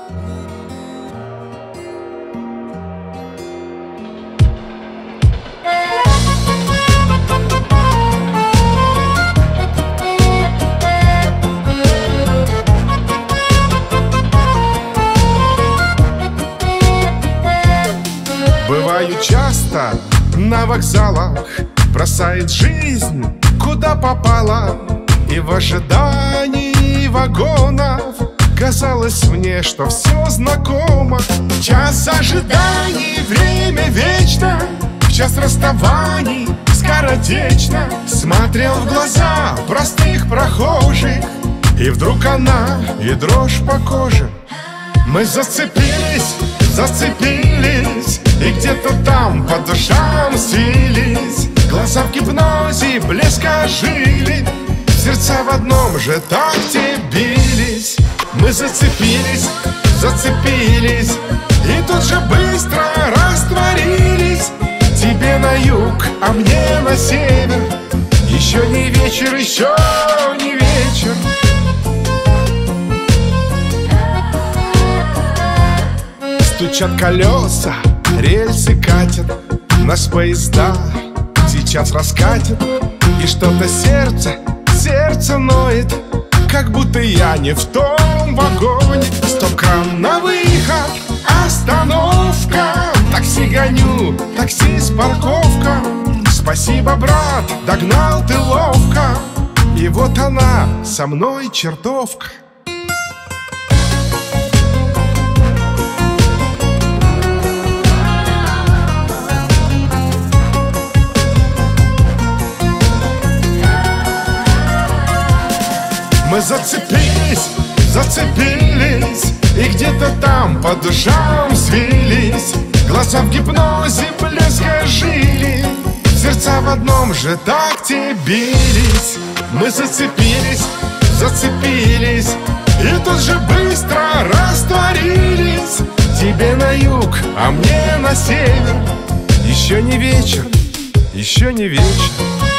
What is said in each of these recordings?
Бываю часто на вокзалах, бросает жизнь куда попало. И в ожидании вагонов казалось мне, что все знакомо. Час ожиданий, время вечно, в час расставаний скоротечно. Смотрел в глаза простых прохожих, и вдруг она, и дрожь по коже. Мы зацепились, зацепились, и где-то там по душам свились. Глаза в гипнозе блеска жили, сердца в одном же такте бились. Мы зацепились, зацепились, и тут же быстро растворились. Тебе на юг, а мне на север. Еще не вечер, еще не вечер. Стучат колеса, рельсы катят, нас поезда сейчас раскатят. И что-то сердце ноет, как будто я не в том вагоне. Стоп-кран на выход, остановка. Такси гоню, таксист, парковка. Спасибо, брат, догнал ты ловко. И вот она, со мной чертовка. Мы зацепились, зацепились, и где-то там по душам свились. Глаза в гипнозе блеска жили, сердца в одном же такте бились. Мы зацепились, зацепились, и тут же быстро растворились. Тебе на юг, а мне на север. Еще не вечер, еще не вечер.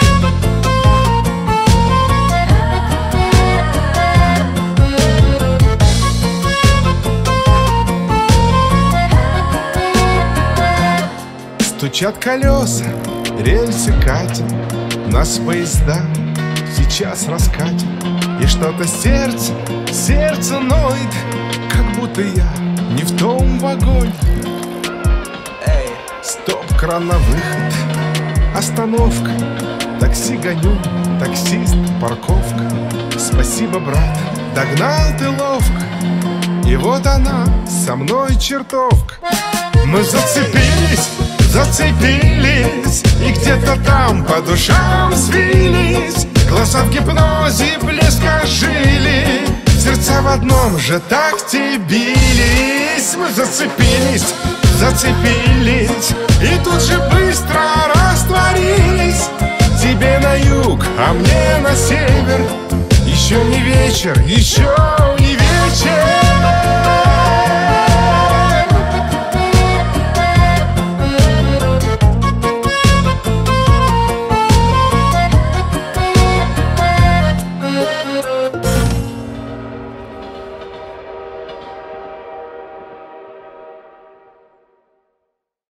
Стучат колеса, рельсы катят, нас поезда сейчас раскатят. И что-то сердце ноет, как будто я не в том вагоне. Эй, стоп-кран на выход, остановка. Такси гоню, таксист, парковка. Спасибо, брат, догнал ты ловко. И вот она, со мной чертовка. Мы зацепились, зацепились, и где-то там по душам свились. Глаза в гипнозе блеска жили, сердца в одном же такте бились. Мы зацепились, зацепились, и тут же быстро растворились. Тебе на юг, а мне на север. Еще не вечер, еще не вечер.